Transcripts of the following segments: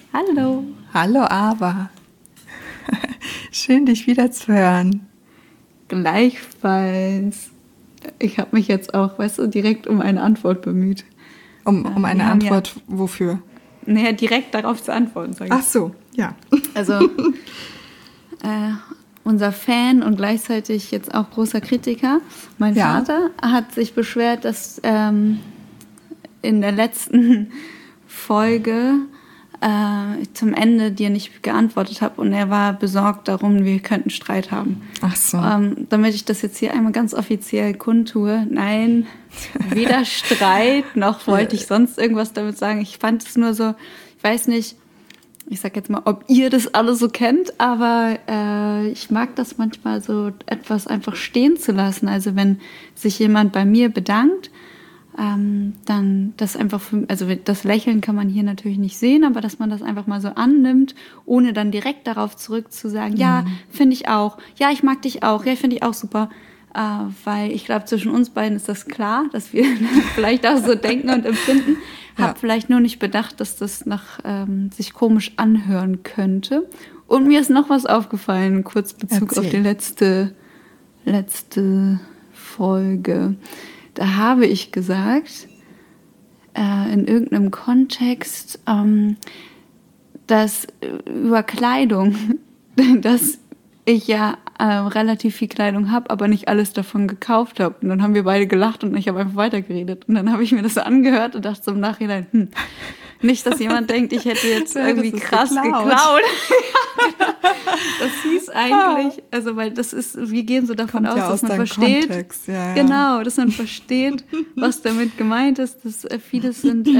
Hallo. Hallo Ava. Schön, dich wiederzuhören. Gleichfalls. Ich habe mich jetzt auch, direkt um eine Antwort bemüht. Um eine Antwort wofür? Naja, direkt darauf zu antworten, sage ich. Ach so, ja. Also, unser Fan und gleichzeitig jetzt auch großer Kritiker, mein Vater, hat sich beschwert, dass in der letzten Folge zum Ende dir nicht geantwortet habe und er war besorgt darum, wir könnten Streit haben. Ach so. Damit ich das jetzt hier einmal ganz offiziell kundtue, nein, weder Streit noch wollte ich sonst irgendwas damit sagen. Ich fand es nur so, ich weiß nicht, ich sag jetzt mal, ob ihr das alle so kennt, aber ich mag das manchmal so etwas einfach stehen zu lassen. Also wenn sich jemand bei mir bedankt, dann das einfach, also das Lächeln kann man hier natürlich nicht sehen, aber dass man das einfach mal so annimmt, ohne dann direkt darauf zurück zu sagen, ja, finde ich auch, ja, ich mag dich auch, ja, finde ich auch super, weil ich glaube, zwischen uns beiden ist das klar, dass wir vielleicht auch so denken und empfinden, habe vielleicht nur nicht bedacht, dass das sich komisch anhören könnte. Und mir ist noch was aufgefallen, kurz Bezug auf die letzte Folge. Da habe ich gesagt, in irgendeinem Kontext, dass über Kleidung, dass ich ja relativ viel Kleidung habe, aber nicht alles davon gekauft habe. Und dann haben wir beide gelacht und ich habe einfach weitergeredet. Und dann habe ich mir das so angehört und dachte so im Nachhinein, nicht, dass jemand denkt, ich hätte jetzt irgendwie krass geklaut. Das hieß eigentlich, also weil das ist, wir gehen so davon aus, dass man versteht, genau, dass man versteht, was damit gemeint ist. Dass vieles sind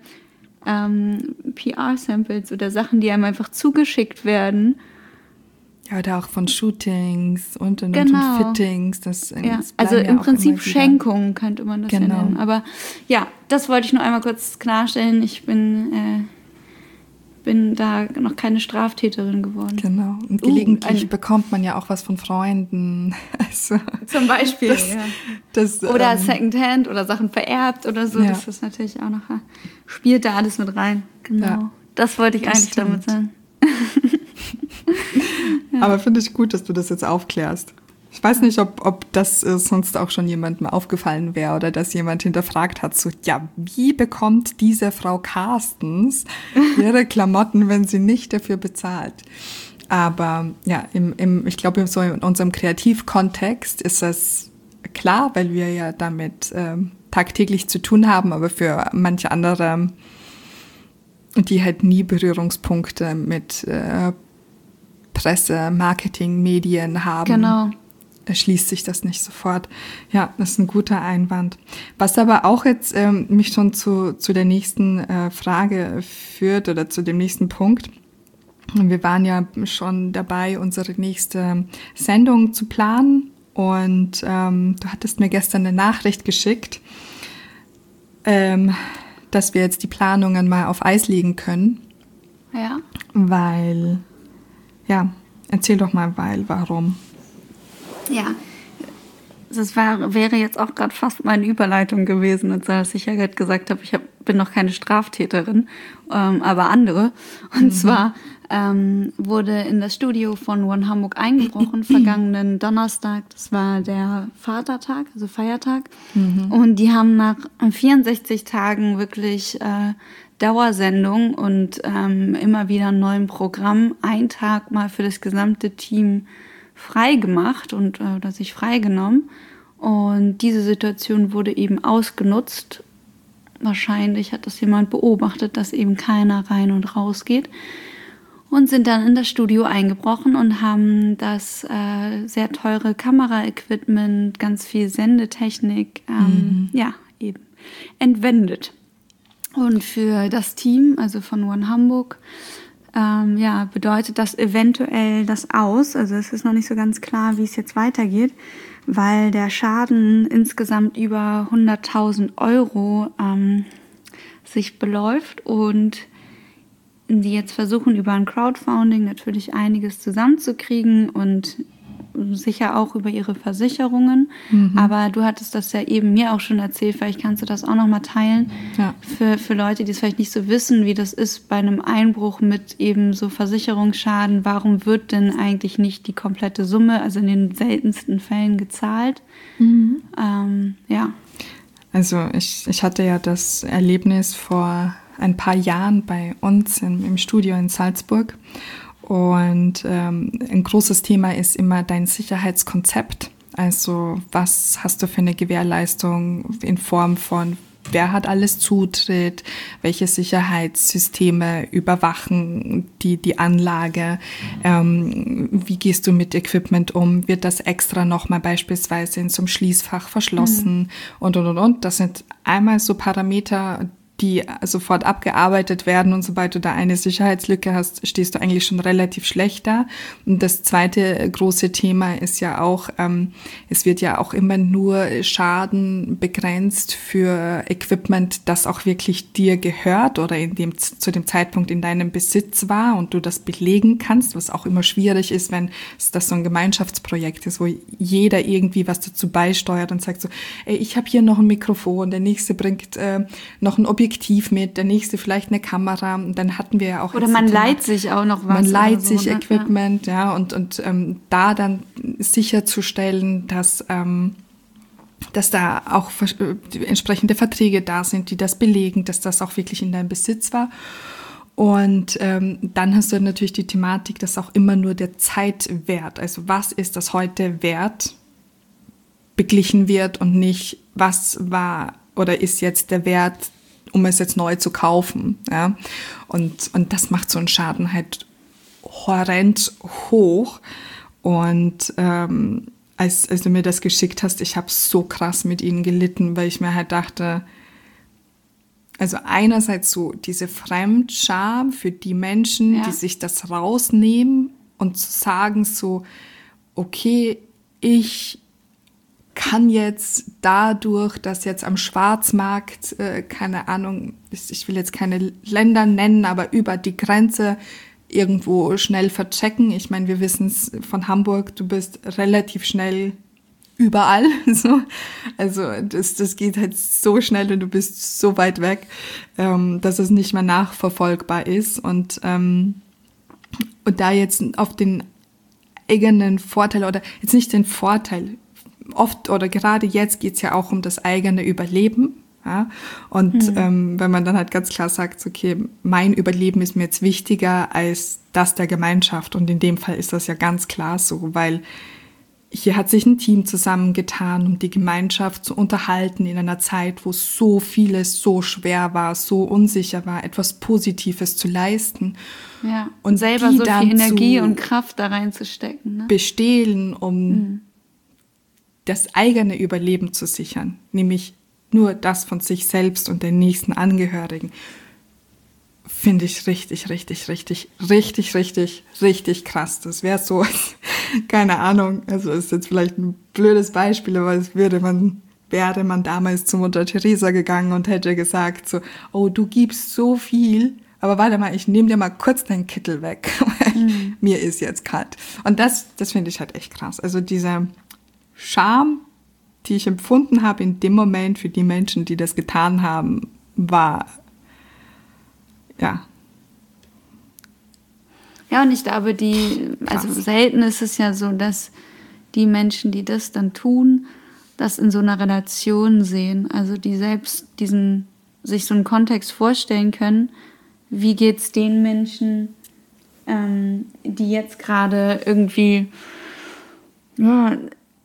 PR-Samples oder Sachen, die einem einfach zugeschickt werden. Ja, oder auch von Shootings und von Fittings. Das also im Prinzip Schenkungen könnte man das nennen. Aber ja, das wollte ich nur einmal kurz klarstellen. Ich bin da noch keine Straftäterin geworden. Genau. Und gelegentlich bekommt man ja auch was von Freunden. Also, zum Beispiel, oder Secondhand oder Sachen vererbt oder so. Ja. Das ist natürlich auch noch, spielt da alles mit rein. Genau. Ja, das wollte ich eigentlich damit sagen. Aber finde ich gut, dass du das jetzt aufklärst. Ich weiß nicht, ob das sonst auch schon jemandem aufgefallen wäre oder dass jemand hinterfragt hat, so, ja, wie bekommt diese Frau Carstens ihre Klamotten, wenn sie nicht dafür bezahlt? Aber ja, ich glaube, so in unserem Kreativkontext ist das klar, weil wir ja damit tagtäglich zu tun haben, aber für manche andere, die halt nie Berührungspunkte mit Presse, Marketing, Medien haben. Genau. Erschließt sich das nicht sofort. Ja, das ist ein guter Einwand. Was aber auch jetzt mich schon zu der nächsten Frage führt oder zu dem nächsten Punkt. Wir waren ja schon dabei, unsere nächste Sendung zu planen und du hattest mir gestern eine Nachricht geschickt, dass wir jetzt die Planungen mal auf Eis legen können. Ja. Weil, erzähl doch mal, warum. Ja, das wäre jetzt auch gerade fast meine Überleitung gewesen, dass ich ja gerade gesagt habe, bin noch keine Straftäterin, aber andere. Und zwar wurde in das Studio von One Hamburg eingebrochen, vergangenen Donnerstag. Das war der Vatertag, also Feiertag. Und die haben nach 64 Tagen wirklich Dauersendung und immer wieder einem neuen Programm einen Tag mal für das gesamte Team frei gemacht oder sich freigenommen. Und diese Situation wurde eben ausgenutzt. Wahrscheinlich hat das jemand beobachtet, dass eben keiner rein und raus geht. Und sind dann in das Studio eingebrochen und haben das sehr teure Kameraequipment, ganz viel Sendetechnik, eben entwendet. Und für das Team, also von One Hamburg, bedeutet das eventuell das aus. Also es ist noch nicht so ganz klar, wie es jetzt weitergeht, weil der Schaden insgesamt über 100.000 Euro sich beläuft und die jetzt versuchen, über ein Crowdfunding natürlich einiges zusammenzukriegen und sicher auch über ihre Versicherungen. Aber du hattest das ja eben mir auch schon erzählt, vielleicht kannst du das auch nochmal teilen. Ja. Für Leute, die es vielleicht nicht so wissen, wie das ist bei einem Einbruch mit eben so Versicherungsschaden. Warum wird denn eigentlich nicht die komplette Summe, also in den seltensten Fällen, gezahlt? Ja. Also ich hatte ja das Erlebnis vor ein paar Jahren bei uns im Studio in Salzburg. Und ein großes Thema ist immer dein Sicherheitskonzept. Also was hast du für eine Gewährleistung in Form von, wer hat alles Zutritt, welche Sicherheitssysteme überwachen die Anlage, wie gehst du mit Equipment um, wird das extra nochmal beispielsweise in so einem Schließfach verschlossen und. Das sind einmal so Parameter, die sofort abgearbeitet werden, und sobald du da eine Sicherheitslücke hast, stehst du eigentlich schon relativ schlecht da. Und das zweite große Thema ist ja auch, es wird ja auch immer nur Schaden begrenzt für Equipment, das auch wirklich dir gehört oder zu dem Zeitpunkt in deinem Besitz war und du das belegen kannst, was auch immer schwierig ist, wenn das so ein Gemeinschaftsprojekt ist, wo jeder irgendwie was dazu beisteuert und sagt so, ey, ich habe hier noch ein Mikrofon, der nächste bringt noch ein Objektiv mit, der nächste vielleicht eine Kamera. Und dann hatten wir ja auch... Oder man leiht sich auch noch was. Man leiht so, sich Equipment, ja, und da dann sicherzustellen, dass da auch entsprechende Verträge da sind, die das belegen, dass das auch wirklich in deinem Besitz war. Und dann hast du natürlich die Thematik, dass auch immer nur der Zeitwert, also was ist das heute wert, beglichen wird und nicht, was war oder ist jetzt der Wert, um es jetzt neu zu kaufen. Ja? Und das macht so einen Schaden halt horrend hoch. Und als du mir das geschickt hast, ich habe so krass mit ihnen gelitten, weil ich mir halt dachte, also einerseits so diese Fremdscham für die Menschen, die sich das rausnehmen und zu sagen so, okay, ich kann jetzt dadurch, dass jetzt am Schwarzmarkt, keine Ahnung, ich will jetzt keine Länder nennen, aber über die Grenze irgendwo schnell verchecken. Ich meine, wir wissen es von Hamburg, du bist relativ schnell überall. So. Also das geht halt so schnell und du bist so weit weg, dass es nicht mehr nachverfolgbar ist. Und da jetzt auf den eigenen Vorteil oder jetzt nicht den Vorteil, oft oder gerade jetzt geht's ja auch um das eigene Überleben. Ja? Und wenn man dann halt ganz klar sagt, okay, mein Überleben ist mir jetzt wichtiger als das der Gemeinschaft. Und in dem Fall ist das ja ganz klar so, weil hier hat sich ein Team zusammengetan, um die Gemeinschaft zu unterhalten in einer Zeit, wo so vieles so schwer war, so unsicher war, etwas Positives zu leisten. Ja, und selber so viel Energie und Kraft da reinzustecken. Ne? Bestehlen, um das eigene Überleben zu sichern, nämlich nur das von sich selbst und den nächsten Angehörigen, finde ich richtig krass. Das wäre so, keine Ahnung, also ist jetzt vielleicht ein blödes Beispiel, aber es wäre man damals zu Mutter Teresa gegangen und hätte gesagt so, oh, du gibst so viel, aber warte mal, ich nehme dir mal kurz deinen Kittel weg, weil mir ist jetzt kalt. Und das finde ich halt echt krass. Also diese Scham, die ich empfunden habe in dem Moment für die Menschen, die das getan haben, war, ja. Ja, und ich glaube, also selten ist es ja so, dass die Menschen, die das dann tun, das in so einer Relation sehen. Also die selbst sich so einen Kontext vorstellen können, wie geht's den Menschen, die jetzt gerade irgendwie, ja,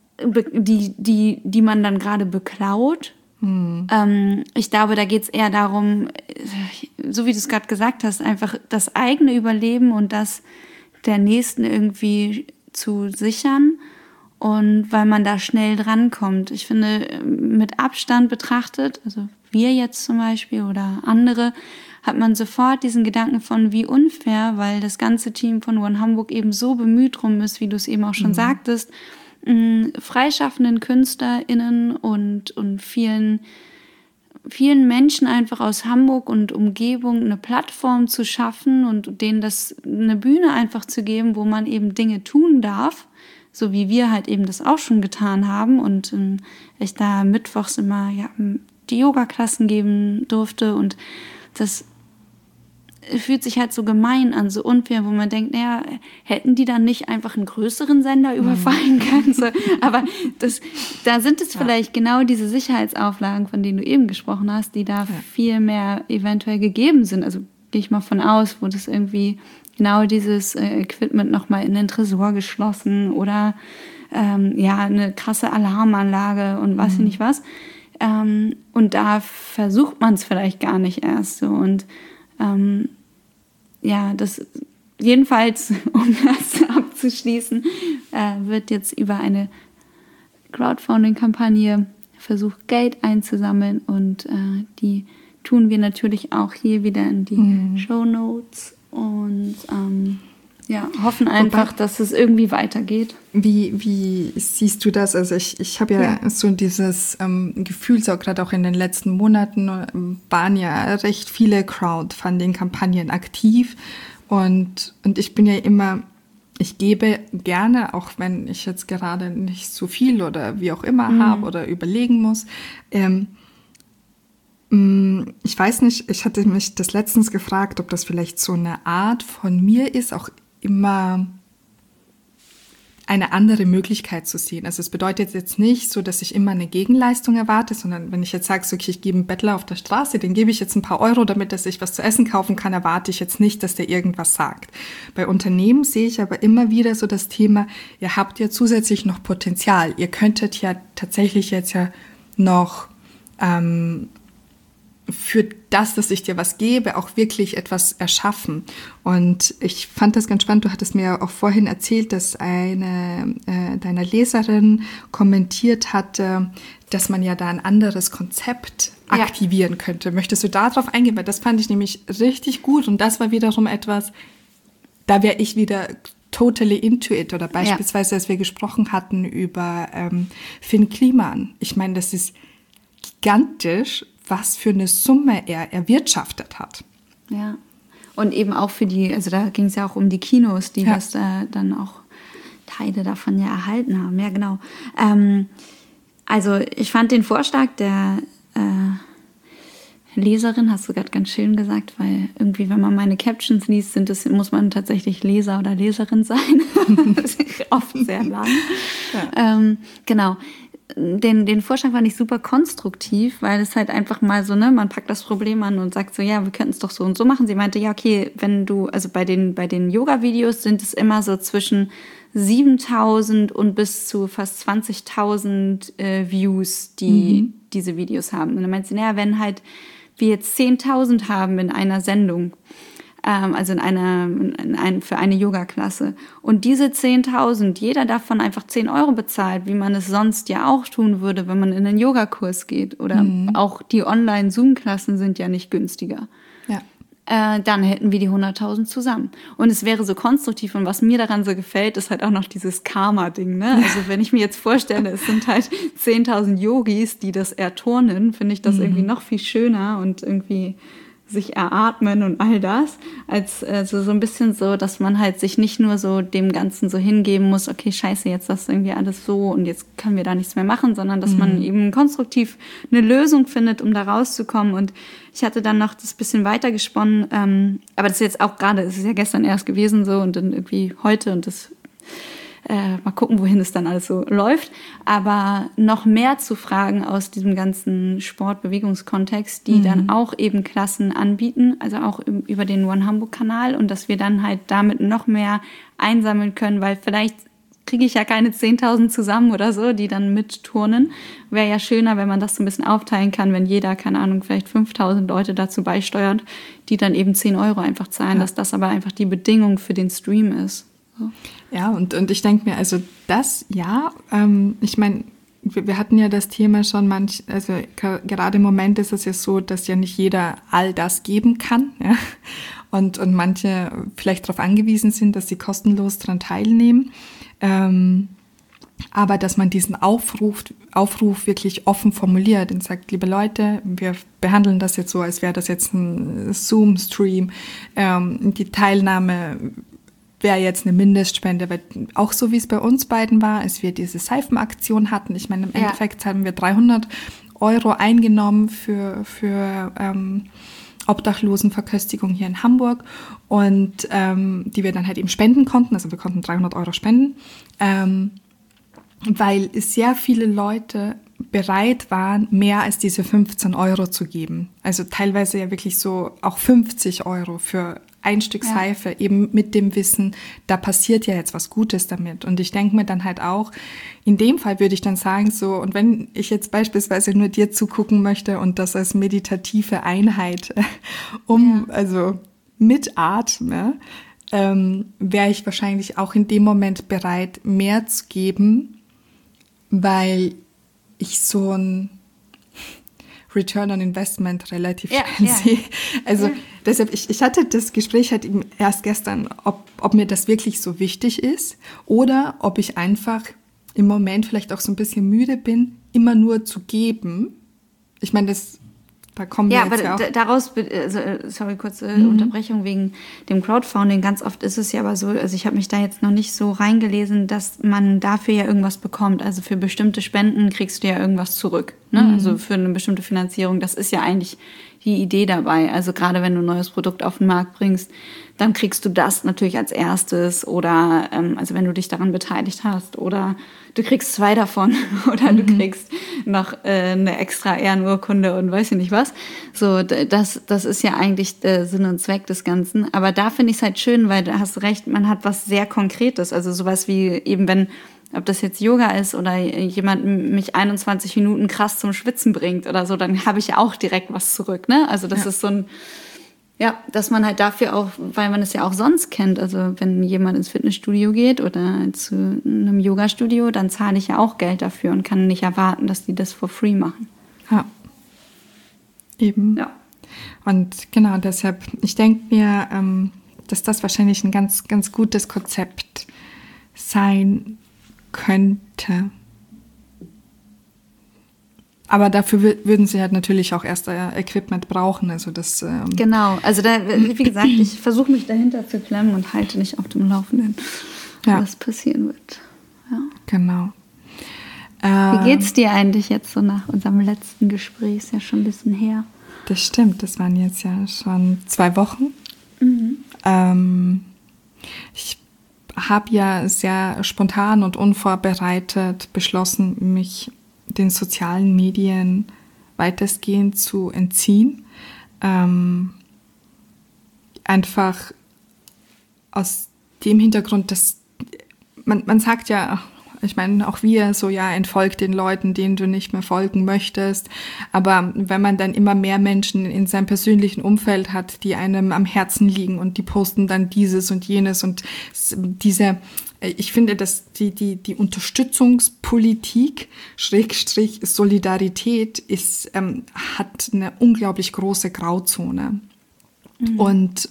die man dann gerade beklaut. Ich glaube, da geht es eher darum, so wie du es gerade gesagt hast, einfach das eigene Überleben und das der Nächsten irgendwie zu sichern, und weil man da schnell drankommt. Ich finde, mit Abstand betrachtet, also wir jetzt zum Beispiel oder andere, hat man sofort diesen Gedanken von, wie unfair, weil das ganze Team von One Hamburg eben so bemüht drum ist, wie du es eben auch schon sagtest, freischaffenden KünstlerInnen und vielen Menschen einfach aus Hamburg und Umgebung eine Plattform zu schaffen und denen das eine Bühne einfach zu geben, wo man eben Dinge tun darf, so wie wir halt eben das auch schon getan haben und ich da mittwochs immer die Yoga-Klassen geben durfte und das fühlt sich halt so gemein an, so unfair, wo man denkt, naja, hätten die dann nicht einfach einen größeren Sender überfallen können? So, aber da sind es vielleicht genau diese Sicherheitsauflagen, von denen du eben gesprochen hast, die da viel mehr eventuell gegeben sind. Also gehe ich mal von aus, wo das irgendwie genau dieses Equipment nochmal in den Tresor geschlossen oder eine krasse Alarmanlage und weiß ich nicht was. Und da versucht man es vielleicht gar nicht erst so. Und das jedenfalls, um das abzuschließen, wird jetzt über eine Crowdfunding-Kampagne versucht, Geld einzusammeln und die tun wir natürlich auch hier wieder in die Shownotes und hoffen einfach, dass es irgendwie weitergeht. Wie siehst du das? Also ich habe ja so dieses Gefühl, so gerade auch in den letzten Monaten waren ja recht viele Crowdfunding-Kampagnen aktiv und ich bin ja immer, ich gebe gerne, auch wenn ich jetzt gerade nicht so viel oder wie auch immer habe oder überlegen muss. Ich weiß nicht, ich hatte mich das letztens gefragt, ob das vielleicht so eine Art von mir ist, auch immer eine andere Möglichkeit zu sehen. Also es bedeutet jetzt nicht so, dass ich immer eine Gegenleistung erwarte, sondern wenn ich jetzt sage, so, okay, ich gebe einen Bettler auf der Straße, den gebe ich jetzt ein paar Euro, damit er sich was zu essen kaufen kann, erwarte ich jetzt nicht, dass der irgendwas sagt. Bei Unternehmen sehe ich aber immer wieder so das Thema, ihr habt ja zusätzlich noch Potenzial. Ihr könntet ja tatsächlich jetzt ja noch für das, dass ich dir was gebe, auch wirklich etwas erschaffen. Und ich fand das ganz spannend. Du hattest mir auch vorhin erzählt, dass eine deiner Leserin kommentiert hatte, dass man ja da ein anderes Konzept aktivieren könnte. Möchtest du darauf eingehen? Weil das fand ich nämlich richtig gut. Und das war wiederum etwas, da wäre ich wieder totally into it. Oder beispielsweise, als wir gesprochen hatten über Finn Kliman. Ich meine, das ist gigantisch, was für eine Summe er erwirtschaftet hat. Ja, und eben auch für also da ging es ja auch um die Kinos, die das dann auch Teile davon ja erhalten haben. Ja, genau. Also ich fand den Vorschlag der Leserin, hast du gerade ganz schön gesagt, weil irgendwie, wenn man meine Captions liest, muss man tatsächlich Leser oder Leserin sein. Das ist oft sehr lang. Ja. Genau. Den Vorschlag fand ich super konstruktiv, weil es halt einfach mal so, man packt das Problem an und sagt so, ja, wir könnten es doch so und so machen. Sie meinte, ja, okay, also bei den Yoga-Videos sind es immer so zwischen 7.000 und bis zu fast 20.000 Views, die diese Videos haben. Und dann meinte sie, naja, wenn halt wir jetzt 10.000 haben in einer Sendung, also für eine Yoga-Klasse. Und diese 10.000, jeder davon einfach 10 Euro bezahlt, wie man es sonst ja auch tun würde, wenn man in einen Yogakurs geht. Oder auch die Online-Zoom-Klassen sind ja nicht günstiger. Ja. Dann hätten wir die 100.000 zusammen. Und es wäre so konstruktiv. Und was mir daran so gefällt, ist halt auch noch dieses Karma-Ding. Ne? Also wenn ich mir jetzt vorstelle, es sind halt 10.000 Yogis, die das erturnen, finde ich das irgendwie noch viel schöner und irgendwie sich eratmen und all das, als so ein bisschen so, dass man halt sich nicht nur so dem Ganzen so hingeben muss, okay, scheiße, jetzt das irgendwie alles so und jetzt können wir da nichts mehr machen, sondern dass man eben konstruktiv eine Lösung findet, um da rauszukommen. Und ich hatte dann noch das bisschen weiter gesponnen, aber das ist jetzt auch gerade, es ist ja gestern erst gewesen so und dann irgendwie heute und das mal gucken, wohin es dann alles so läuft. Aber noch mehr zu Fragen aus diesem ganzen Sport-Bewegungskontext, die dann auch eben Klassen anbieten, also auch über den One Hamburg-Kanal und dass wir dann halt damit noch mehr einsammeln können, weil vielleicht kriege ich ja keine 10.000 zusammen oder so, die dann mitturnen. Wäre ja schöner, wenn man das so ein bisschen aufteilen kann, wenn jeder, keine Ahnung, vielleicht 5.000 Leute dazu beisteuert, die dann eben 10 Euro einfach zahlen, dass das aber einfach die Bedingung für den Stream ist. So. Ja, und ich denke mir, also das, ich meine, wir hatten ja das Thema schon also gerade im Moment ist es ja so, dass ja nicht jeder all das geben kann, ja, und manche vielleicht darauf angewiesen sind, dass sie kostenlos daran teilnehmen, aber dass man diesen Aufruf wirklich offen formuliert und sagt, liebe Leute, wir behandeln das jetzt so, als wäre das jetzt ein Zoom-Stream, die Teilnahme wäre jetzt eine Mindestspende, weil auch so wie es bei uns beiden war, als wir diese Seifenaktion hatten. Ich meine, im Endeffekt haben wir 300 Euro eingenommen für Obdachlosenverköstigung hier in Hamburg und die wir dann halt eben spenden konnten. Also wir konnten 300 Euro spenden, weil sehr viele Leute bereit waren, mehr als diese 15 Euro zu geben. Also teilweise ja wirklich so auch 50 Euro für ein Stück Seife, eben mit dem Wissen, da passiert ja jetzt was Gutes damit. Und ich denke mir dann halt auch, in dem Fall würde ich dann sagen so, und wenn ich jetzt beispielsweise nur dir zugucken möchte und das als meditative Einheit also mitatme, wäre ich wahrscheinlich auch in dem Moment bereit, mehr zu geben, weil ich so ein Return on Investment relativ schnell sehe. Also deshalb, ich hatte das Gespräch halt eben erst gestern, ob mir das wirklich so wichtig ist oder ob ich einfach im Moment vielleicht auch so ein bisschen müde bin, immer nur zu geben. Ich meine, da kommen wir jetzt aber daraus, sorry, kurze Unterbrechung wegen dem Crowdfunding. Ganz oft ist es ja aber so, also ich habe mich da jetzt noch nicht so reingelesen, dass man dafür ja irgendwas bekommt. Also für bestimmte Spenden kriegst du ja irgendwas zurück. Ne? Also für eine bestimmte Finanzierung, das ist ja eigentlich die Idee dabei. Also gerade wenn du ein neues Produkt auf den Markt bringst, dann kriegst du das natürlich als erstes oder also wenn du dich daran beteiligt hast oder du kriegst 2 davon oder du kriegst noch eine extra Ehrenurkunde und weiß ich nicht was. So, das ist ja eigentlich der Sinn und Zweck des Ganzen. Aber da finde ich es halt schön, weil du hast recht, man hat was sehr Konkretes. Also sowas wie eben, wenn, ob das jetzt Yoga ist oder jemand mich 21 Minuten krass zum Schwitzen bringt oder so, dann habe ich ja auch direkt was zurück. Ne? Also das ist so ein, dass man halt dafür auch, weil man es ja auch sonst kennt, also wenn jemand ins Fitnessstudio geht oder zu einem Yoga-Studio, dann zahle ich ja auch Geld dafür und kann nicht erwarten, dass die das for free machen. Ja, eben. Ja. Und genau deshalb, ich denke mir, dass das wahrscheinlich ein ganz, ganz gutes Konzept sein könnte. Aber dafür würden sie halt natürlich auch erst Equipment brauchen. Also das, genau, also da, wie gesagt, ich versuche mich dahinter zu klemmen und halte nicht auf dem Laufenden, was passieren wird. Ja. Genau. Wie geht's dir eigentlich jetzt so nach unserem letzten Gespräch? Ist ja schon ein bisschen her. Das stimmt, das waren jetzt ja schon 2 Wochen. Ich habe ja sehr spontan und unvorbereitet beschlossen, mich den sozialen Medien weitestgehend zu entziehen. Einfach aus dem Hintergrund, dass man sagt ja, ich meine, auch wir so, entfolg den Leuten, denen du nicht mehr folgen möchtest. Aber wenn man dann immer mehr Menschen in seinem persönlichen Umfeld hat, die einem am Herzen liegen und die posten dann dieses und jenes und ich finde, dass die Unterstützungspolitik / Solidarität hat eine unglaublich große Grauzone. Und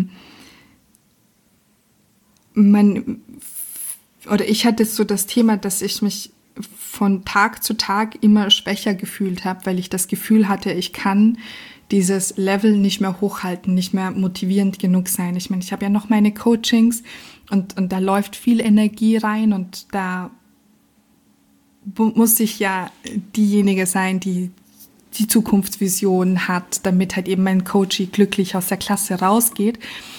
ich hatte so das Thema, dass ich mich von Tag zu Tag immer schwächer gefühlt habe, weil ich das Gefühl hatte, ich kann dieses Level nicht mehr hochhalten, nicht mehr motivierend genug sein. Ich meine, ich habe ja noch meine Coachings und da läuft viel Energie rein und da muss ich ja diejenige sein, die die Zukunftsvision hat, damit halt eben mein Coachie glücklich aus der Klasse rausgeht.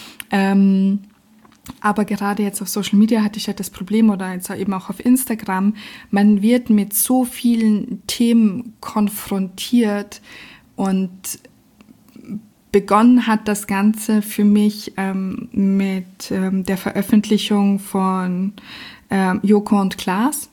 Aber gerade jetzt auf Social Media hatte ich halt das Problem oder jetzt eben auch auf Instagram, man wird mit so vielen Themen konfrontiert und begonnen hat das Ganze für mich mit der Veröffentlichung von Joko und Klaas,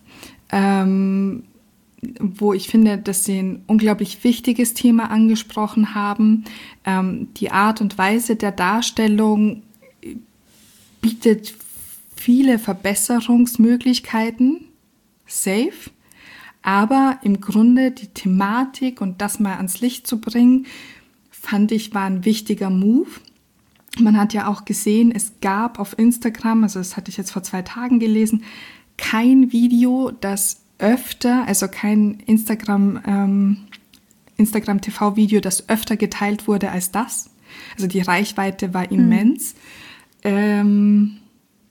wo ich finde, dass sie ein unglaublich wichtiges Thema angesprochen haben. Die Art und Weise der Darstellung bietet viele Verbesserungsmöglichkeiten, safe, aber im Grunde die Thematik und das mal ans Licht zu bringen, fand ich, war ein wichtiger Move. Man hat ja auch gesehen, es gab auf Instagram, also das hatte ich jetzt vor 2 Tagen gelesen, kein Video, das öfter, also kein Instagram-TV-Video, das öfter geteilt wurde als das. Also die Reichweite war immens.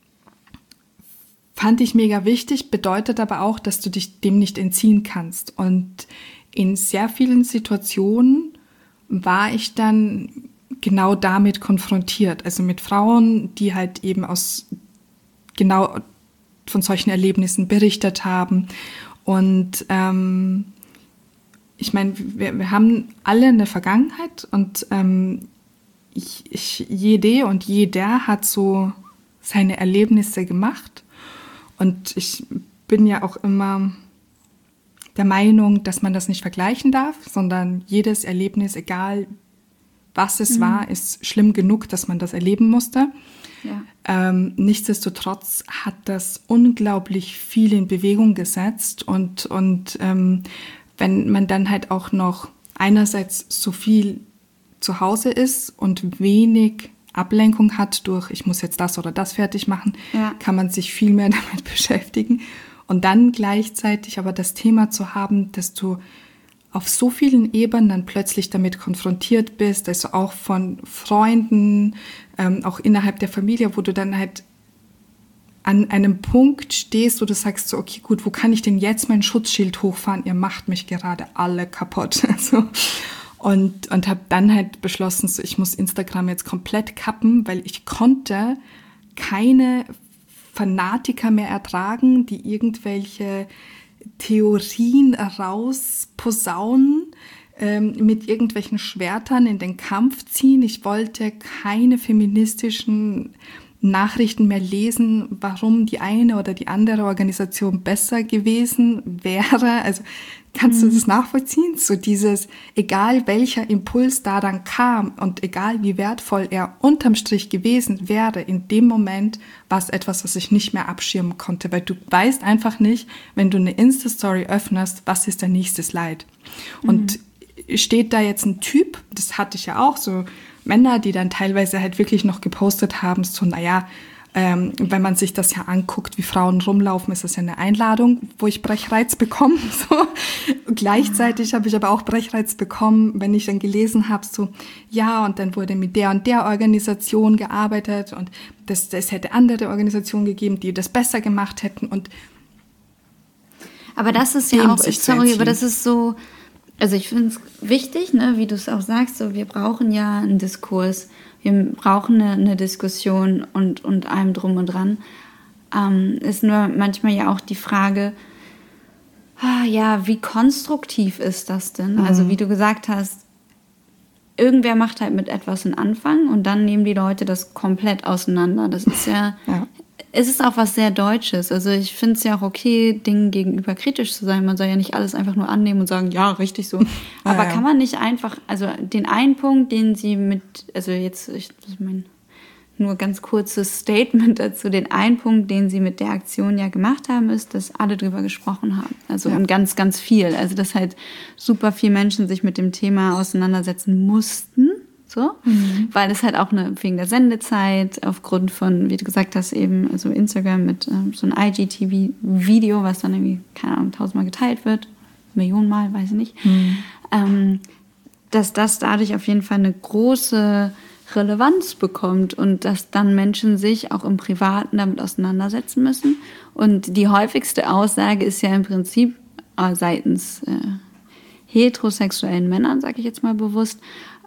fand ich mega wichtig, bedeutet aber auch, dass du dich dem nicht entziehen kannst. Und in sehr vielen Situationen war ich dann genau damit konfrontiert. Also mit Frauen, die halt eben genau von solchen Erlebnissen berichtet haben. Und ich meine, wir haben alle eine Vergangenheit und jede und jeder hat so seine Erlebnisse gemacht. Und ich bin ja auch immer der Meinung, dass man das nicht vergleichen darf, sondern jedes Erlebnis, egal was es war, ist schlimm genug, dass man das erleben musste. Ja. Nichtsdestotrotz hat das unglaublich viel in Bewegung gesetzt und wenn man dann halt auch noch einerseits so viel zu Hause ist und wenig Ablenkung hat durch, ich muss jetzt das oder das fertig machen, kann man sich viel mehr damit beschäftigen. Und dann gleichzeitig aber das Thema zu haben, dass du auf so vielen Ebenen dann plötzlich damit konfrontiert bist, also auch von Freunden, auch innerhalb der Familie, wo du dann halt an einem Punkt stehst, wo du sagst so, okay, gut, wo kann ich denn jetzt mein Schutzschild hochfahren? Ihr macht mich gerade alle kaputt. Also, und habe dann halt beschlossen, so, ich muss Instagram jetzt komplett kappen, weil ich konnte keine Fanatiker mehr ertragen, die irgendwelche Theorien rausposaunen, mit irgendwelchen Schwertern in den Kampf ziehen. Ich wollte keine feministischen Nachrichten mehr lesen, warum die eine oder die andere Organisation besser gewesen wäre. Also kannst du das nachvollziehen? So dieses, egal welcher Impuls da dann kam und egal wie wertvoll er unterm Strich gewesen wäre, in dem Moment war es etwas, was ich nicht mehr abschirmen konnte, weil du weißt einfach nicht, wenn du eine Insta-Story öffnest, was ist dein nächstes Leid? Und steht da jetzt ein Typ, das hatte ich ja auch, so Männer, die dann teilweise halt wirklich noch gepostet haben, so naja, wenn man sich das ja anguckt, wie Frauen rumlaufen, ist das ja eine Einladung, wo ich Brechreiz bekomme. So. Gleichzeitig habe ich aber auch Brechreiz bekommen, wenn ich dann gelesen habe, so ja, und dann wurde mit der und der Organisation gearbeitet und das hätte andere Organisationen gegeben, die das besser gemacht hätten. Und aber das ist ja auch, sorry, aber das ist so, also ich finde es wichtig, ne, wie du es auch sagst, so wir brauchen ja einen Diskurs, wir brauchen eine Diskussion und allem drum und dran. Ist nur manchmal ja auch die Frage, ja, wie konstruktiv ist das denn? Also wie du gesagt hast, irgendwer macht halt mit etwas einen Anfang und dann nehmen die Leute das komplett auseinander. Das ist ja. Es ist auch was sehr Deutsches. Also ich finde es ja auch okay, Dingen gegenüber kritisch zu sein. Man soll ja nicht alles einfach nur annehmen und sagen, ja, richtig so. Aber kann man nicht einfach, also den einen Punkt, den sie nur ganz kurzes Statement dazu, den einen Punkt, den sie mit der Aktion ja gemacht haben, ist, dass alle drüber gesprochen haben. Also und ganz, ganz viel. Also dass halt super viele Menschen sich mit dem Thema auseinandersetzen mussten. So, weil es halt auch wegen der Sendezeit, aufgrund von, wie du gesagt hast, eben, also Instagram mit so einem IGTV-Video, was dann irgendwie, keine Ahnung, 1000-mal geteilt wird, Millionenmal, weiß ich nicht, dass das dadurch auf jeden Fall eine große Relevanz bekommt und dass dann Menschen sich auch im Privaten damit auseinandersetzen müssen. Und die häufigste Aussage ist ja im Prinzip seitens heterosexuellen Männern, sage ich jetzt mal bewusst,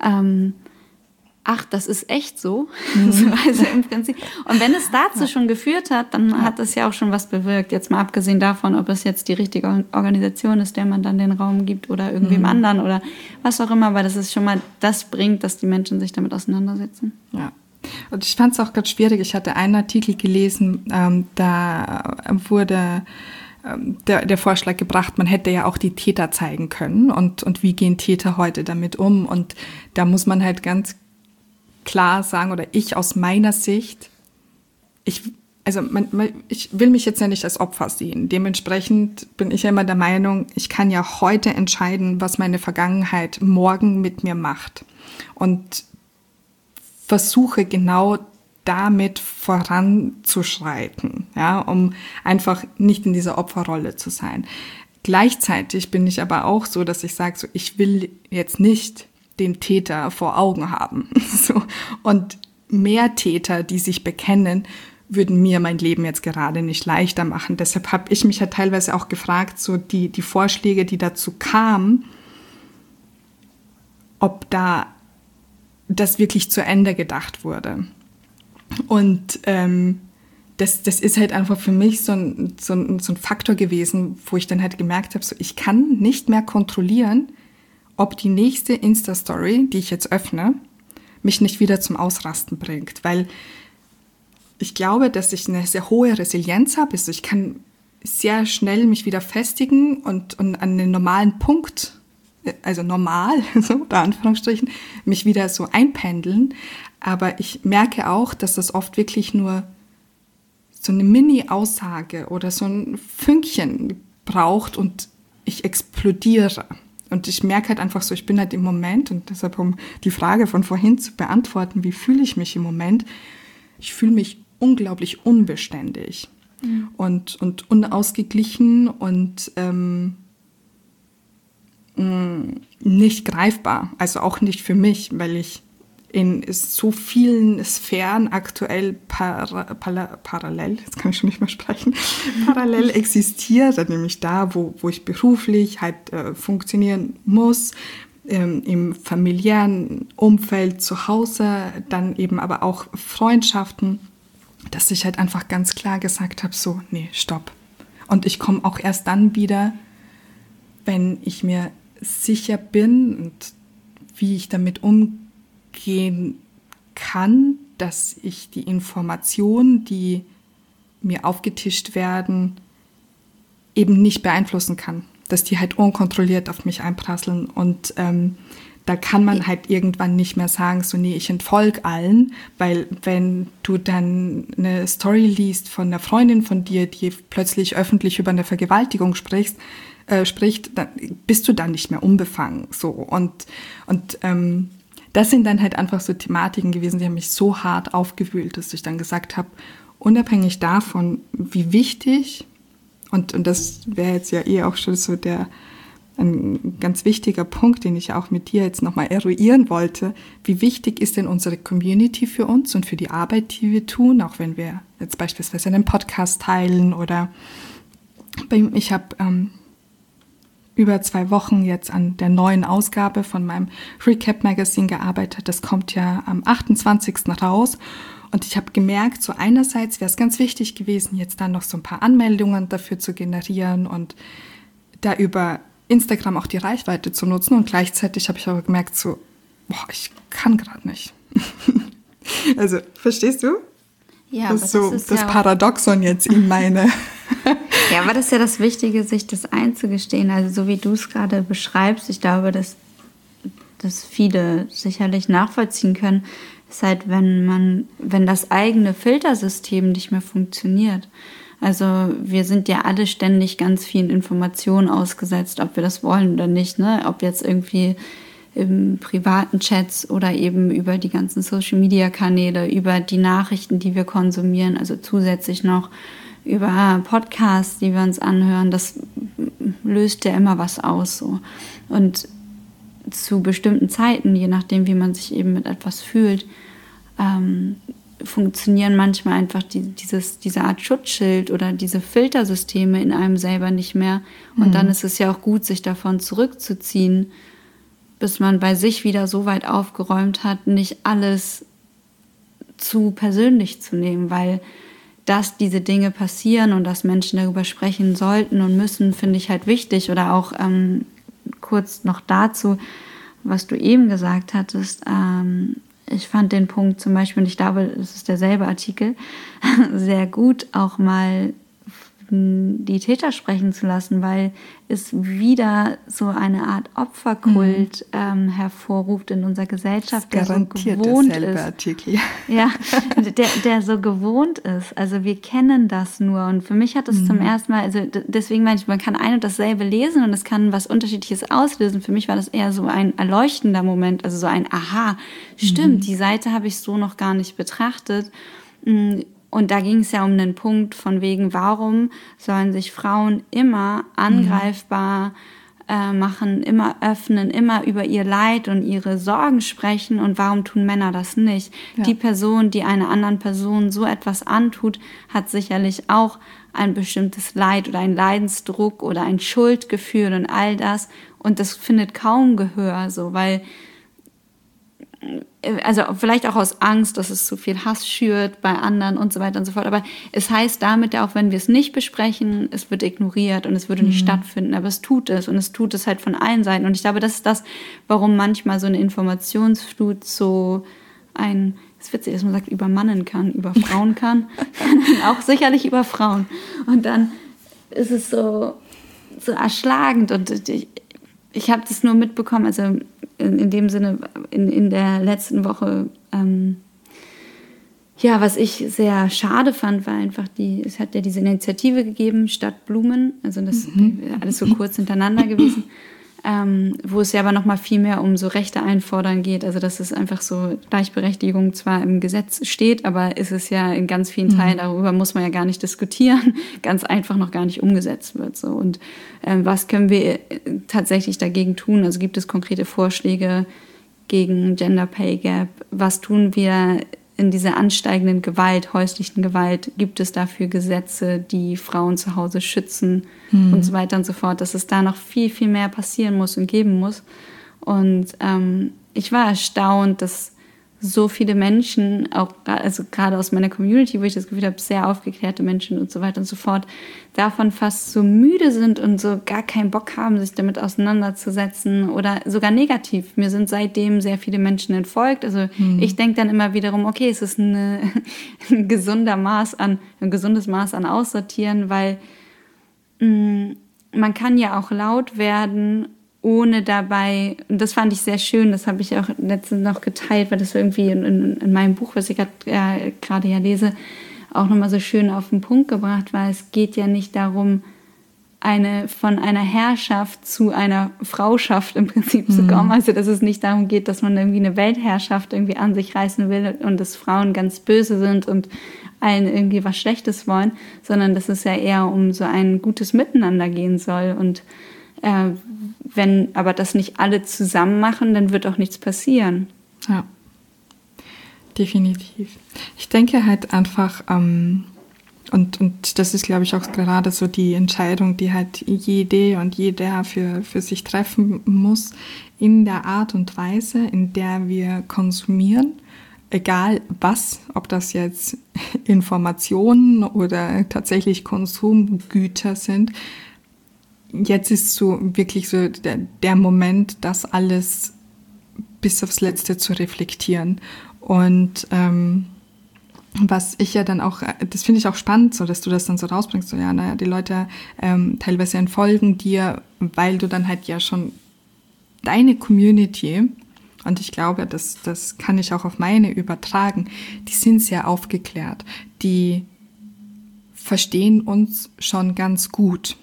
ach, das ist echt so. Also im Prinzip. Und wenn es dazu schon geführt hat, dann hat das ja auch schon was bewirkt. Jetzt mal abgesehen davon, ob es jetzt die richtige Organisation ist, der man dann den Raum gibt oder irgendwem anderen oder was auch immer. Aber das ist schon mal, das bringt, dass die Menschen sich damit auseinandersetzen. Ja. Und ich fand es auch ganz schwierig. Ich hatte einen Artikel gelesen, da wurde der Vorschlag gebracht, man hätte ja auch die Täter zeigen können und wie gehen Täter heute damit um. Und da muss man halt ganz klar sagen, oder ich aus meiner Sicht, ich will mich jetzt ja nicht als Opfer sehen. Dementsprechend bin ich ja immer der Meinung, ich kann ja heute entscheiden, was meine Vergangenheit morgen mit mir macht. Und versuche genau damit voranzuschreiten, ja, um einfach nicht in dieser Opferrolle zu sein. Gleichzeitig bin ich aber auch so, dass ich sage, so, ich will jetzt nicht den Täter vor Augen haben. So. Und mehr Täter, die sich bekennen, würden mir mein Leben jetzt gerade nicht leichter machen. Deshalb habe ich mich ja teilweise auch gefragt, so die Vorschläge, die dazu kamen, ob da das wirklich zu Ende gedacht wurde. Und das ist halt einfach für mich so ein Faktor gewesen, wo ich dann halt gemerkt habe, so, ich kann nicht mehr kontrollieren, ob die nächste Insta-Story, die ich jetzt öffne, mich nicht wieder zum Ausrasten bringt. Weil ich glaube, dass ich eine sehr hohe Resilienz habe. Also ich kann sehr schnell mich wieder festigen und an einen normalen Punkt, also normal, so unter Anführungsstrichen, mich wieder so einpendeln. Aber ich merke auch, dass das oft wirklich nur so eine Mini-Aussage oder so ein Fünkchen braucht und ich explodiere. Und ich merke halt einfach so, ich bin halt im Moment, und deshalb, um die Frage von vorhin zu beantworten, wie fühle ich mich im Moment? Ich fühle mich unglaublich unbeständig und unausgeglichen und nicht greifbar. Also auch nicht für mich, weil ich in so vielen Sphären aktuell parallel, jetzt kann ich schon nicht mehr sprechen, parallel existiere, nämlich da, wo ich beruflich halt funktionieren muss, im familiären Umfeld zu Hause, dann eben aber auch Freundschaften, dass ich halt einfach ganz klar gesagt habe, so, nee, stopp. Und ich komme auch erst dann wieder, wenn ich mir sicher bin und wie ich damit umgehen kann, dass ich die Informationen, die mir aufgetischt werden, eben nicht beeinflussen kann. Dass die halt unkontrolliert auf mich einprasseln. Und da kann man halt irgendwann nicht mehr sagen, so nee, ich entfolge allen, weil wenn du dann eine Story liest von einer Freundin von dir, die plötzlich öffentlich über eine Vergewaltigung spricht, dann bist du dann nicht mehr unbefangen. So. Und das sind dann halt einfach so Thematiken gewesen, die haben mich so hart aufgewühlt, dass ich dann gesagt habe, unabhängig davon, wie wichtig, und das wäre jetzt ja auch schon so ein ganz wichtiger Punkt, den ich auch mit dir jetzt nochmal eruieren wollte. Wie wichtig ist denn unsere Community für uns und für die Arbeit, die wir tun, auch wenn wir jetzt beispielsweise einen Podcast teilen oder ich habe über 2 Wochen jetzt an der neuen Ausgabe von meinem Recap Magazine gearbeitet. Das kommt ja am 28. raus. Und ich habe gemerkt, so einerseits wäre es ganz wichtig gewesen, jetzt dann noch so ein paar Anmeldungen dafür zu generieren und da über Instagram auch die Reichweite zu nutzen. Und gleichzeitig habe ich aber gemerkt, so, boah, ich kann gerade nicht. Also, verstehst du? Ja, das ist so das Paradoxon jetzt in meine... Ja, aber das ist ja das Wichtige, sich das einzugestehen. Also so wie du es gerade beschreibst, ich glaube, dass viele sicherlich nachvollziehen können, ist halt, wenn das eigene Filtersystem nicht mehr funktioniert. Also wir sind ja alle ständig ganz vielen Informationen ausgesetzt, ob wir das wollen oder nicht, ne? Ob jetzt irgendwie im privaten Chats oder eben über die ganzen Social-Media-Kanäle, über die Nachrichten, die wir konsumieren, also zusätzlich noch über Podcasts, die wir uns anhören, das löst ja immer was aus. So. Und zu bestimmten Zeiten, je nachdem, wie man sich eben mit etwas fühlt, funktionieren manchmal einfach diese Art Schutzschild oder diese Filtersysteme in einem selber nicht mehr. Und dann ist es ja auch gut, sich davon zurückzuziehen, bis man bei sich wieder so weit aufgeräumt hat, nicht alles zu persönlich zu nehmen, weil dass diese Dinge passieren und dass Menschen darüber sprechen sollten und müssen, finde ich halt wichtig. Oder auch kurz noch dazu, was du eben gesagt hattest. Ich fand den Punkt zum Beispiel, und ich glaube, es ist derselbe Artikel, sehr gut, auch mal die Täter sprechen zu lassen, weil es wieder so eine Art Opferkult hervorruft in unserer Gesellschaft, der so gewohnt ist. Artikel. Ja, der so gewohnt ist. Also wir kennen das nur. Und für mich hat es zum ersten Mal, also deswegen meine ich, man kann ein und dasselbe lesen und es kann was Unterschiedliches auslösen. Für mich war das eher so ein erleuchtender Moment, also so ein Aha, stimmt, die Seite habe ich so noch gar nicht betrachtet. Und da ging es ja um einen Punkt von wegen, warum sollen sich Frauen immer angreifbar machen, immer öffnen, immer über ihr Leid und ihre Sorgen sprechen. Und warum tun Männer das nicht? Ja. Die Person, die einer anderen Person so etwas antut, hat sicherlich auch ein bestimmtes Leid oder einen Leidensdruck oder ein Schuldgefühl und all das. Und das findet kaum Gehör, so, weil, also vielleicht auch aus Angst, dass es zu viel Hass schürt bei anderen und so weiter und so fort. Aber es heißt damit ja auch, wenn wir es nicht besprechen, es wird ignoriert und es würde nicht stattfinden. Aber es tut es und es tut es halt von allen Seiten. Und ich glaube, das ist das, warum manchmal so eine Informationsflut so ein, es ist witzig, dass man sagt, übermannen kann, überfrauen kann. Auch sicherlich über Frauen. Und dann ist es so erschlagend. Und ich habe das nur mitbekommen, also in dem Sinne, in der letzten Woche, was ich sehr schade fand, war einfach es hat ja diese Initiative gegeben, Stadt Blumen, also das alles so kurz hintereinander gewesen, wo es ja aber nochmal viel mehr um so Rechte einfordern geht, also dass es einfach so Gleichberechtigung zwar im Gesetz steht, aber ist es ja in ganz vielen Teilen, darüber muss man ja gar nicht diskutieren, ganz einfach noch gar nicht umgesetzt wird. So. Und was können wir tatsächlich dagegen tun? Also gibt es konkrete Vorschläge gegen Gender Pay Gap? Was tun wir in dieser ansteigenden Gewalt, häuslichen Gewalt? Gibt es dafür Gesetze, die Frauen zu Hause schützen und so weiter und so fort? Dass es da noch viel, viel mehr passieren muss und geben muss. Und ich war erstaunt, dass so viele Menschen, auch also gerade aus meiner Community, wo ich das Gefühl habe, sehr aufgeklärte Menschen und so weiter und so fort, davon fast so müde sind und so gar keinen Bock haben, sich damit auseinanderzusetzen oder sogar negativ. Mir sind seitdem sehr viele Menschen entfolgt. Also ich denke dann immer wiederum, okay, es ist ein gesundes Maß an Aussortieren, weil man kann ja auch laut werden, ohne dabei, und das fand ich sehr schön, das habe ich auch letztens noch geteilt, weil das irgendwie in meinem Buch, was ich gerade ja lese, auch nochmal so schön auf den Punkt gebracht war. Es geht ja nicht darum, von einer Herrschaft zu einer Frauschaft im Prinzip zu kommen. Also dass es nicht darum geht, dass man irgendwie eine Weltherrschaft irgendwie an sich reißen will und dass Frauen ganz böse sind und allen irgendwie was Schlechtes wollen, sondern dass es ja eher um so ein gutes Miteinander gehen soll. Und wenn aber das nicht alle zusammen machen, dann wird auch nichts passieren. Ja, definitiv. Ich denke halt einfach, und das ist, glaube ich, auch gerade so die Entscheidung, die halt jede und jeder für sich treffen muss, in der Art und Weise, in der wir konsumieren, egal was, ob das jetzt Informationen oder tatsächlich Konsumgüter sind. Jetzt ist so wirklich so der Moment, das alles bis aufs Letzte zu reflektieren. Und was ich ja dann auch, das finde ich auch spannend, so dass du das dann so rausbringst, so ja, naja, die Leute teilweise entfolgen dir, weil du dann halt ja schon deine Community, und ich glaube, das kann ich auch auf meine übertragen, die sind sehr aufgeklärt, die verstehen uns schon ganz gut.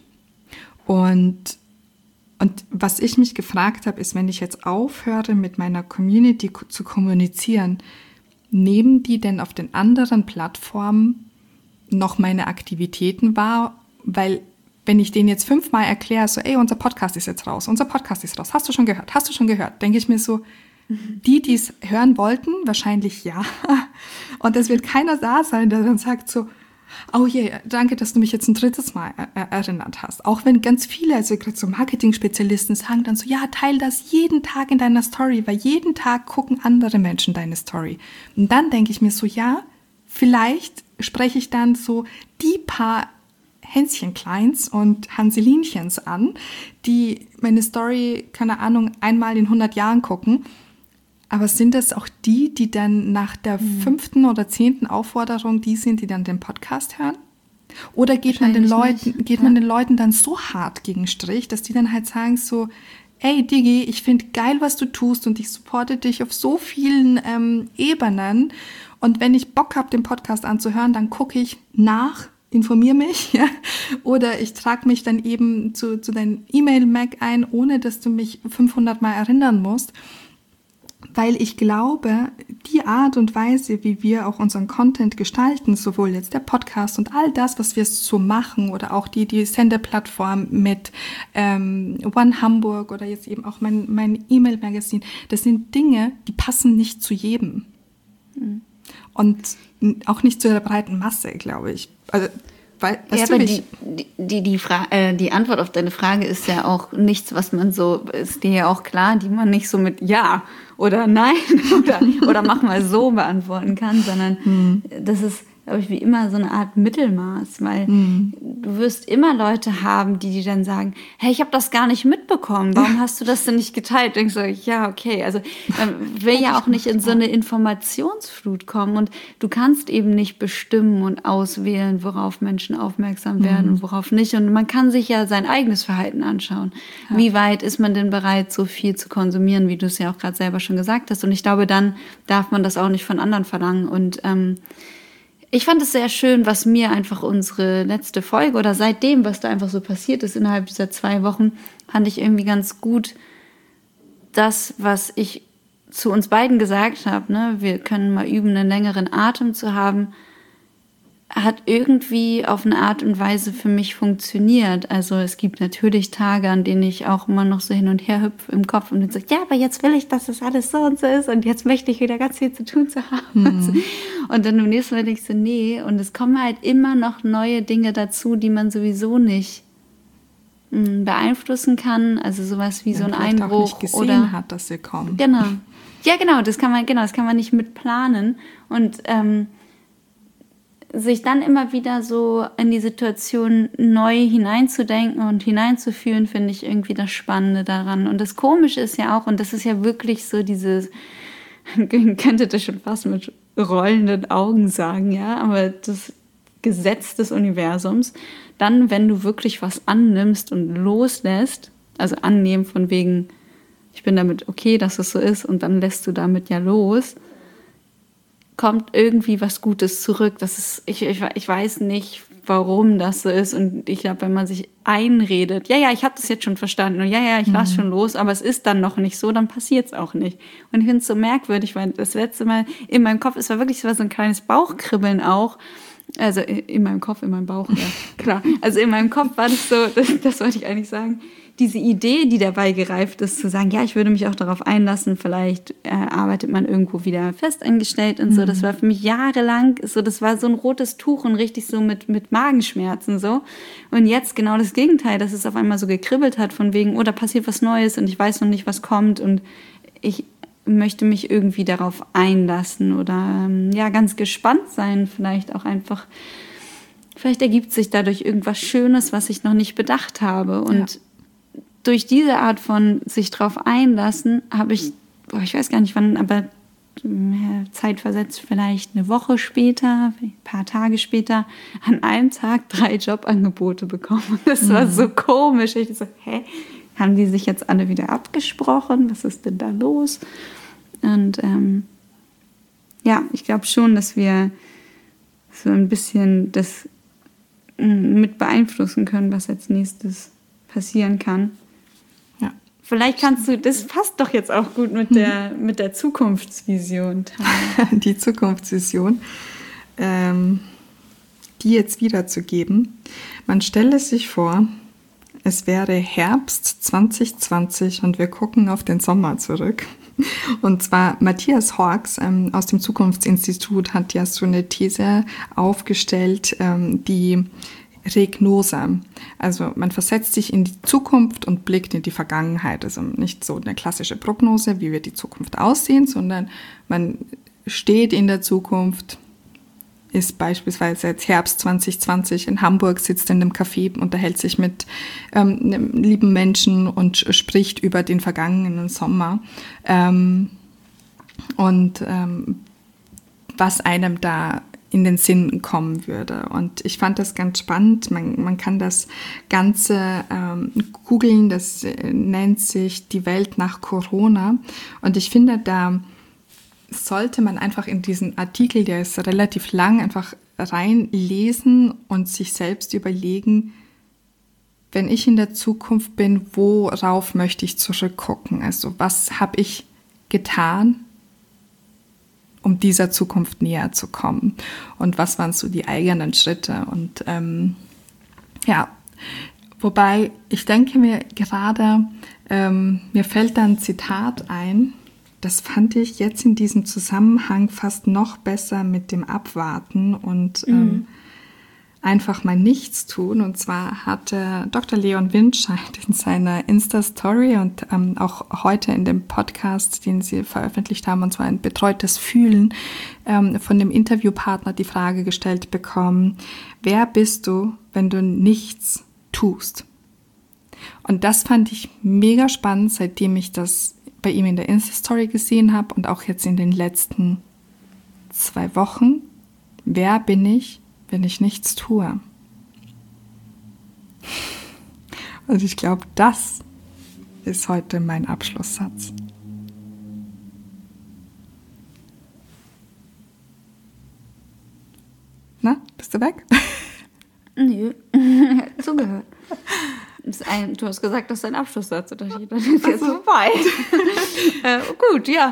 Und was ich mich gefragt habe, ist, wenn ich jetzt aufhöre, mit meiner Community zu kommunizieren, nehmen die denn auf den anderen Plattformen noch meine Aktivitäten wahr? Weil wenn ich denen jetzt 5-mal erkläre, so, ey, unser Podcast ist jetzt raus, hast du schon gehört, denke ich mir so, die es hören wollten, wahrscheinlich ja. Und es wird keiner da sein, der dann sagt so, oh yeah, danke, dass du mich jetzt ein 3. Mal erinnert hast. Auch wenn ganz viele, also gerade so Marketing-Spezialisten sagen dann so, ja, teil das jeden Tag in deiner Story, weil jeden Tag gucken andere Menschen deine Story. Und dann denke ich mir so, ja, vielleicht spreche ich dann so die paar Hänschenkleins und Hanselinchens an, die meine Story, keine Ahnung, einmal in 100 Jahren gucken. Aber sind das auch die dann nach der 5. oder 10. Aufforderung die sind, die dann den Podcast hören? Oder geht man den Leuten dann so hart gegen Strich, dass die dann halt sagen so, ey Digi, ich finde geil, was du tust und ich supporte dich auf so vielen Ebenen. Und wenn ich Bock habe, den Podcast anzuhören, dann gucke ich nach, informiere mich, ja, oder ich trage mich dann eben zu deinem E-Mail-Mac ein, ohne dass du mich 500 Mal erinnern musst. weil ich glaube, die Art und Weise, wie wir auch unseren Content gestalten, sowohl jetzt der Podcast und all das, was wir so machen oder auch die Sendeplattform mit One Hamburg oder jetzt eben auch mein E-Mail-Magazin, das sind Dinge, die passen nicht zu jedem. Mhm. Und auch nicht zu der breiten Masse, glaube ich. Also, weißt du, aber die Antwort auf deine Frage ist ja auch nichts, was man so, ist dir ja auch klar, die man nicht so mit Ja oder Nein oder mach mal so beantworten kann, sondern das ist, glaube ich, wie immer so eine Art Mittelmaß, weil du wirst immer Leute haben, die dann sagen, hey, ich habe das gar nicht mitbekommen, warum hast du das denn nicht geteilt? Denkst du, ja, okay, also man will ja auch nicht in so eine Informationsflut kommen und du kannst eben nicht bestimmen und auswählen, worauf Menschen aufmerksam werden und worauf nicht, und man kann sich ja sein eigenes Verhalten anschauen. Ja. Wie weit ist man denn bereit, so viel zu konsumieren, wie du es ja auch gerade selber schon gesagt hast, und ich glaube, dann darf man das auch nicht von anderen verlangen. Und ich fand es sehr schön, was mir einfach unsere letzte Folge oder seitdem, was da einfach so passiert ist innerhalb dieser 2 Wochen, fand ich irgendwie ganz gut das, was ich zu uns beiden gesagt habe, ne? Wir können mal üben, einen längeren Atem zu haben, hat irgendwie auf eine Art und Weise für mich funktioniert. Also es gibt natürlich Tage, an denen ich auch immer noch so hin und her hüpfe im Kopf und dann so, ja, aber jetzt will ich, dass das alles so und so ist und jetzt möchte ich wieder ganz viel zu tun zu haben. Und dann im nächsten Mal denke ich so, nee, und es kommen halt immer noch neue Dinge dazu, die man sowieso nicht beeinflussen kann. Also sowas wie so ein Einbruch auch nicht gesehen oder hat, dass sie kommen. Genau. Ja, genau, das kann man nicht mitplanen. Und sich dann immer wieder so in die Situation neu hineinzudenken und hineinzufühlen, finde ich irgendwie das Spannende daran. Und das Komische ist ja auch, und das ist ja wirklich so dieses, könnte das schon fast mit rollenden Augen sagen, ja, aber das Gesetz des Universums, dann, wenn du wirklich was annimmst und loslässt, also annehmen von wegen, ich bin damit okay, dass es so ist, und dann lässt du damit ja los, kommt irgendwie was Gutes zurück. Das ist, ich weiß nicht, warum das so ist. Und ich glaube, wenn man sich einredet, ja, ich habe das jetzt schon verstanden und ja, ich lasse schon los, aber es ist dann noch nicht so, dann passiert es auch nicht. Und ich finde es so merkwürdig, weil das letzte Mal in meinem Kopf, es war wirklich so ein kleines Bauchkribbeln auch. Also in meinem Kopf, in meinem Bauch, ja, klar. Also in meinem Kopf war das so, das wollte ich eigentlich sagen, diese Idee, die dabei gereift ist, zu sagen, ja, ich würde mich auch darauf einlassen, vielleicht arbeitet man irgendwo wieder festangestellt und so. Das war für mich jahrelang so, das war so ein rotes Tuch und richtig so mit Magenschmerzen so. Und jetzt genau das Gegenteil, dass es auf einmal so gekribbelt hat von wegen, oh, da passiert was Neues und ich weiß noch nicht, was kommt, und ich möchte mich irgendwie darauf einlassen oder ganz gespannt sein, vielleicht auch einfach, vielleicht ergibt sich dadurch irgendwas Schönes, was ich noch nicht bedacht habe. Und durch diese Art von sich drauf einlassen, habe ich, ich weiß gar nicht wann, aber zeitversetzt vielleicht eine Woche später, ein paar Tage später, an einem Tag 3 Jobangebote bekommen. Und das war so komisch. Ich so, haben die sich jetzt alle wieder abgesprochen? Was ist denn da los? Und ich glaube schon, dass wir so ein bisschen das mit beeinflussen können, was als nächstes passieren kann. Ja. Vielleicht kannst du, das passt doch jetzt auch gut mit der Zukunftsvision teilen. Die Zukunftsvision, die jetzt wiederzugeben. Man stelle sich vor, es wäre Herbst 2020 und wir gucken auf den Sommer zurück. Und zwar Matthias Horks aus dem Zukunftsinstitut hat ja so eine These aufgestellt, die Regnose. Also man versetzt sich in die Zukunft und blickt in die Vergangenheit. Also nicht so eine klassische Prognose, wie wird die Zukunft aussehen, sondern man steht in der Zukunft, ist beispielsweise jetzt Herbst 2020 in Hamburg, sitzt in einem Café, unterhält sich mit einem lieben Menschen und spricht über den vergangenen Sommer was einem da in den Sinn kommen würde. Und ich fand das ganz spannend. Man kann das Ganze googeln, das nennt sich Die Welt nach Corona. Und ich finde, da sollte man einfach in diesen Artikel, der ist relativ lang, einfach reinlesen und sich selbst überlegen, wenn ich in der Zukunft bin, worauf möchte ich zurückgucken? Also was habe ich getan, um dieser Zukunft näher zu kommen? Und was waren so die eigenen Schritte? Und wobei ich denke mir gerade, mir fällt da ein Zitat ein, das fand ich jetzt in diesem Zusammenhang fast noch besser mit dem Abwarten und einfach mal nichts tun. Und zwar hatte Dr. Leon Winscheid in seiner Insta-Story und auch heute in dem Podcast, den sie veröffentlicht haben, und zwar ein betreutes Fühlen, von dem Interviewpartner die Frage gestellt bekommen: Wer bist du, wenn du nichts tust? Und das fand ich mega spannend, seitdem ich das bei ihm in der Insta-Story gesehen habe und auch jetzt in den letzten 2 Wochen. Wer bin ich, wenn ich nichts tue? Und ich glaube, das ist heute mein Abschlusssatz. Na, bist du weg? Nö, zugehört. Du hast gesagt, das ist ein Abschlusssatz. Dann ist jetzt vorbei. Gut, ja.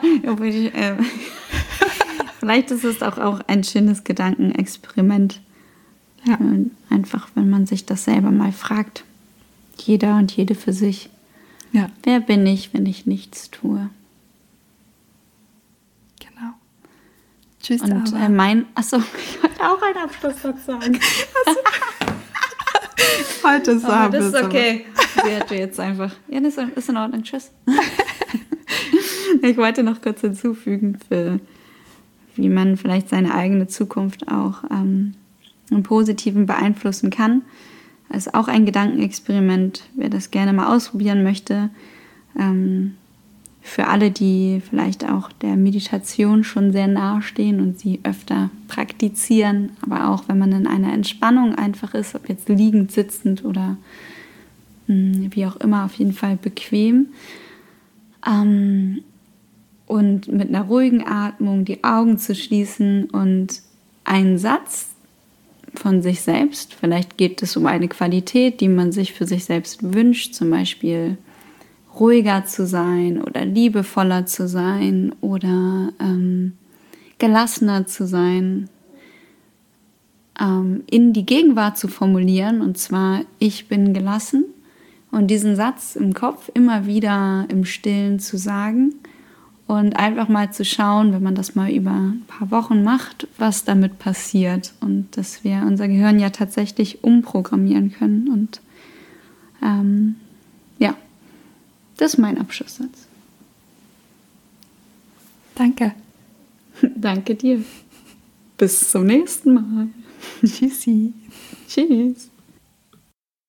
Vielleicht ist es auch ein schönes Gedankenexperiment. Ja. Einfach, wenn man sich das selber mal fragt. Jeder und jede für sich. Ja. Wer bin ich, wenn ich nichts tue? Genau. Tschüss, und achso, ich wollte auch einen Abschlusssatz sagen. Heute ist das ist okay. Sie hatte jetzt einfach. Ja, das ist in Ordnung. Tschüss. Ich wollte noch kurz hinzufügen, wie man vielleicht seine eigene Zukunft auch im Positiven beeinflussen kann. Das ist auch ein Gedankenexperiment, wer das gerne mal ausprobieren möchte. Für alle, die vielleicht auch der Meditation schon sehr nahe stehen und sie öfter praktizieren, aber auch wenn man in einer Entspannung einfach ist, ob jetzt liegend, sitzend oder wie auch immer, auf jeden Fall bequem. Und mit einer ruhigen Atmung die Augen zu schließen und einen Satz von sich selbst, vielleicht geht es um eine Qualität, die man sich für sich selbst wünscht, zum Beispiel ruhiger zu sein oder liebevoller zu sein oder gelassener zu sein, in die Gegenwart zu formulieren, und zwar: Ich bin gelassen, und diesen Satz im Kopf immer wieder im Stillen zu sagen und einfach mal zu schauen, wenn man das mal über ein paar Wochen macht, was damit passiert und dass wir unser Gehirn ja tatsächlich umprogrammieren können. Und das ist mein Abschlusssatz. Danke. Danke dir. Bis zum nächsten Mal. Tschüssi. Tschüss.